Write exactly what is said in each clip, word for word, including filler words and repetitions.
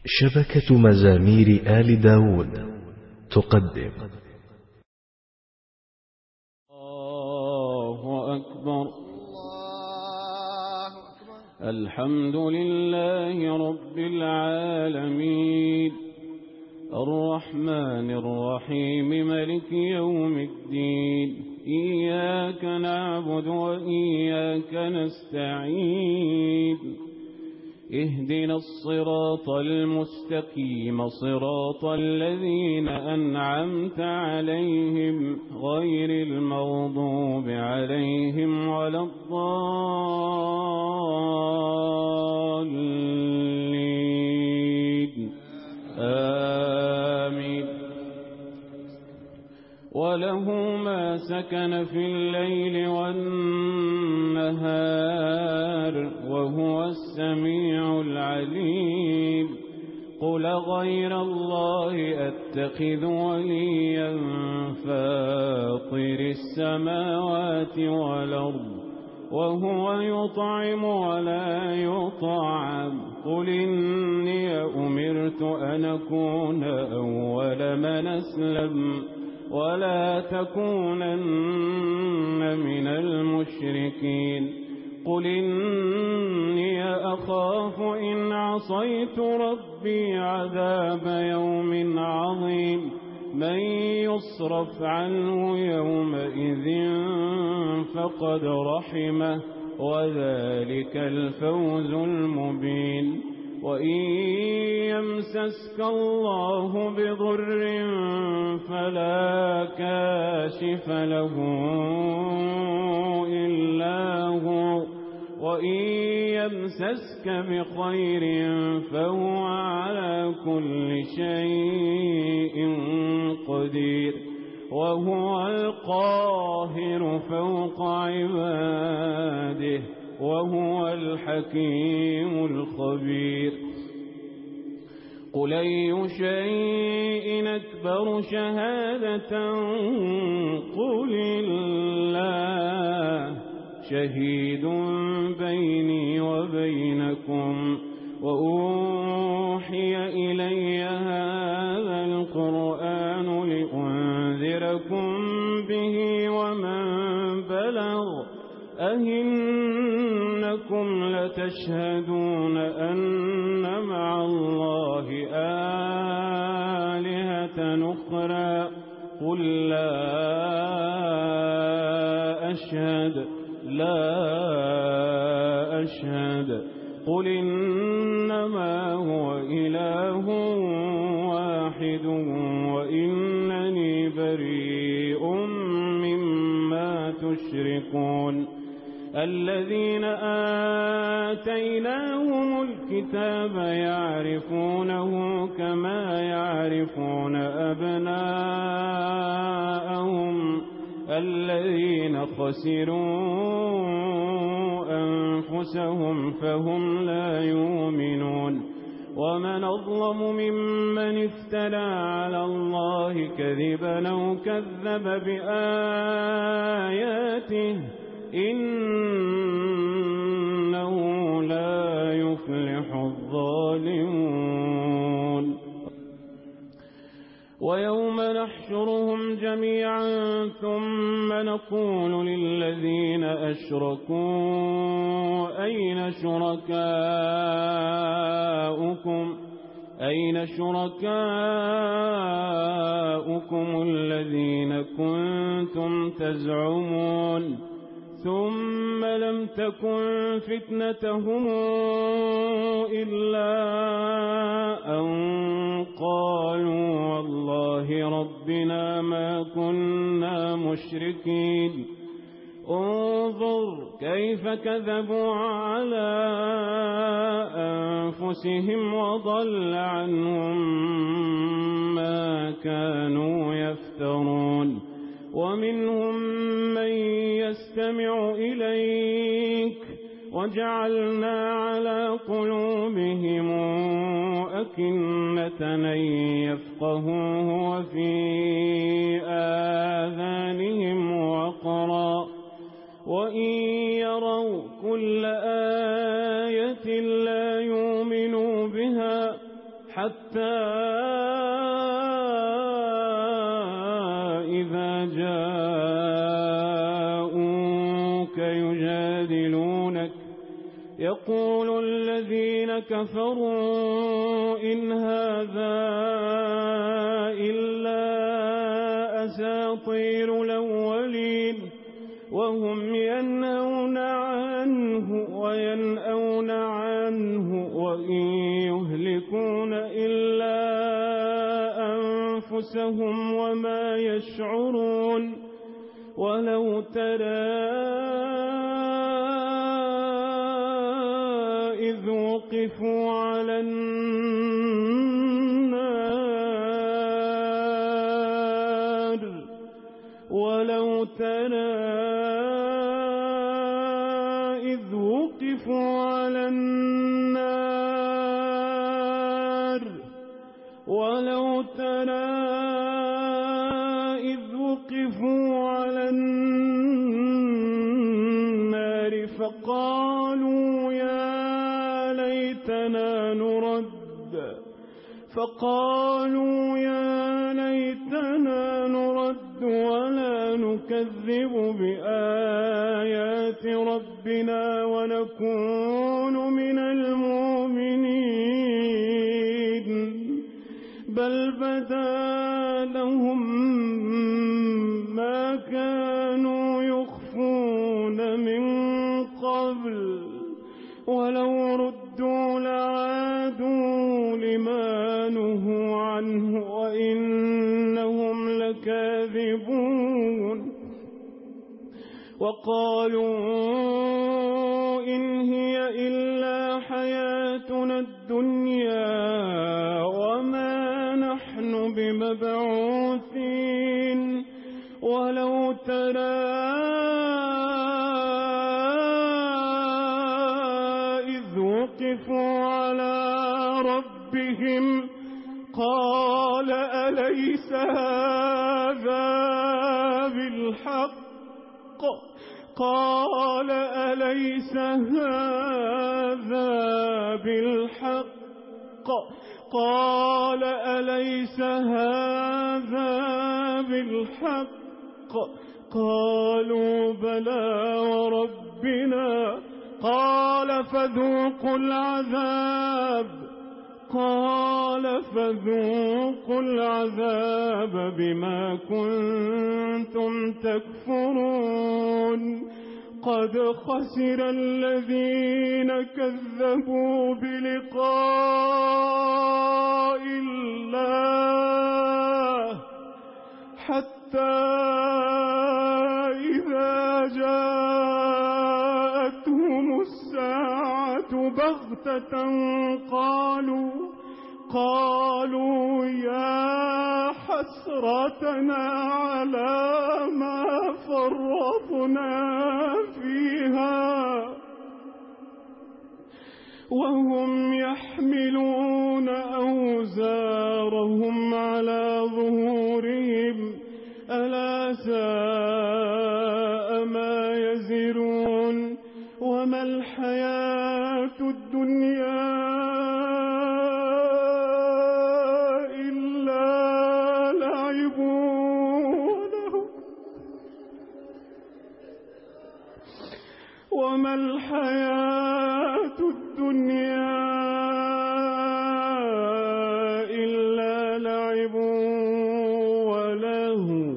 شبكة مزامير آل داود تقدم. الله أكبر. الحمد لله رب العالمين الرحمن الرحيم ملك يوم الدين. إياك نعبد وإياك نستعين. اهدنا الصراط المستقيم صراط الذين أنعمت عليهم غير المغضوب عليهم ولا الضالين. آمين. وله ما سكن في الليل والنهار وهو السميع العليم. قل غير الله أتخذ وليا فاطر السماوات والأرض وهو يطعم ولا يطعم. قل إني أمرت أن أكون أول من أسلم ولا تكونن من المشركين. قل إني أخاف إن عصيت ربي عذاب يوم عظيم. من يصرف عنه يومئذ فقد رحمه وذلك الفوز المبين. وإن يمسسك الله بضر فلا كاشف له إلا هو وإن يمسسك بخير فهو على كل شيء قدير. وهو القاهر فوق عباده وهو الحكيم الخبير. قل أي شيء أكبر شهادة قل الله شهيد بيني وبينكم. وأوحي إلي هذا القرآن لأنذركم به ومن بلغ. أئنكم لتشهدون أن مع الله آلهة أخرى قل لا أشهد لا أشهد قل إنما هو إله واحد وإنني بريء مما تشركون. الذين آتيناهم الكتاب يعرفونه كما يعرفون أبناءهم الذين خسروا أنفسهم فهم لا يؤمنون. ومن أظلم ممن افترى على الله كذبا أو كذب بآياته إنه لا يفلح الظالمون. ويوم نحشرهم جميعا ثم نقول للذين أشركوا أين شركاؤكم أين شركاؤكم الذين كنتم تزعمون ثم لم تكن فتنتهم إلا أن قالوا والله ربنا ما كنا مشركين. انظر كيف كذبوا على أنفسهم وضل عنهم ما كانوا يفترون. ومنهم من يستمع إليك وجعلنا على قلوبهم أكنة أن يفقهوه وفي آذانهم وقرا وإن يروا كل آية لا يؤمنوا بها حتى إذا جاءوك يجادلونك يقول الذين كفروا إن هذا إلا أساطير الأولين وهم ينهون عنه وينأون عنه وإن يهلكون إلا أنفسهم وما يشعرون ولو ترى إذ وقفوا على النار ولو ترى إذ وقفوا على النار ولو ترى إذ وقفوا على النار فقالوا يا ليتنا نرد فقالوا يا ليتنا نرد ولا نكذب بآيات ربنا ونكون من المؤمنين بل بدا لهم ما كانوا يخفون من قبل ولو ردوا لعادوا لما نهوا عنه وإنهم لكاذبون وقالوا إن هي إلا حياتنا الدنيا وما نحن بمبعوثين ولو ترى إذ وقفوا على ربهم قال أليس هذا بالحق قال أليس هذا بالحق قال أليس هذا بالحق قالوا بلى وربنا قال فذوقوا العذاب قال فذوقوا العذاب بما كنتم تكفرون قد خسر الذين كذبوا بلقاء الله حتى إذا جاءتهم الساعة بغتة قالوا قالوا يا حسرتنا على ما فرطنا فيها وهم يحملون أوزارهم على ظهورهم ألا ساء ما يزرون وما الحياة الدنيا إلا لعب وما الحياة الدنيا إلا لعب وله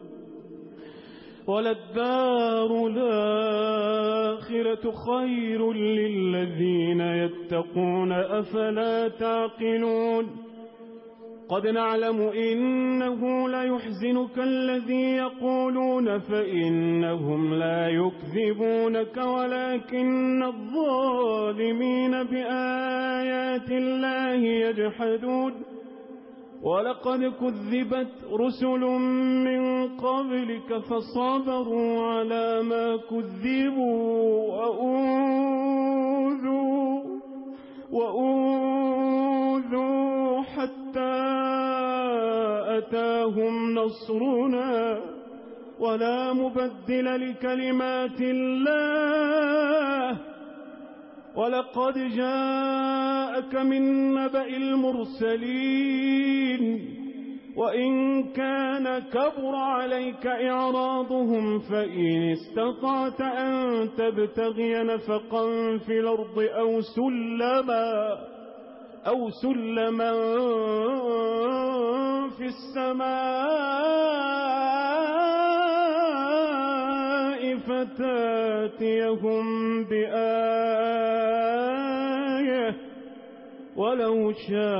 وللدار الآخرة خير للذين يتقون أفلا تعقلون قد نعلم إنه ليحزنك الذي يقولون فإنهم لا يكذبونك ولكن الظالمين بآيات الله يجحدون ولقد كذبت رسل من قبلك فصبروا على ما كذبوا وأوذوا وأوذوا حتى أتاهم نصرنا ولا مبدل لكلمات الله ولقد جاء جاءك من نبأ المرسلين وإن كان كبر عليك إعراضهم فإن استطعت أن تبتغي نفقا في الأرض أو سلما أو سلما في السماء فتاتيهم بآية ولو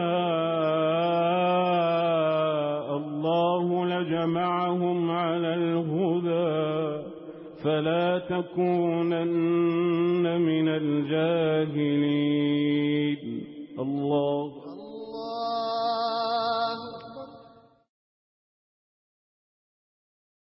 شاء الله لجمعهم على الهدى فلا تكونن من الجاهلين. الله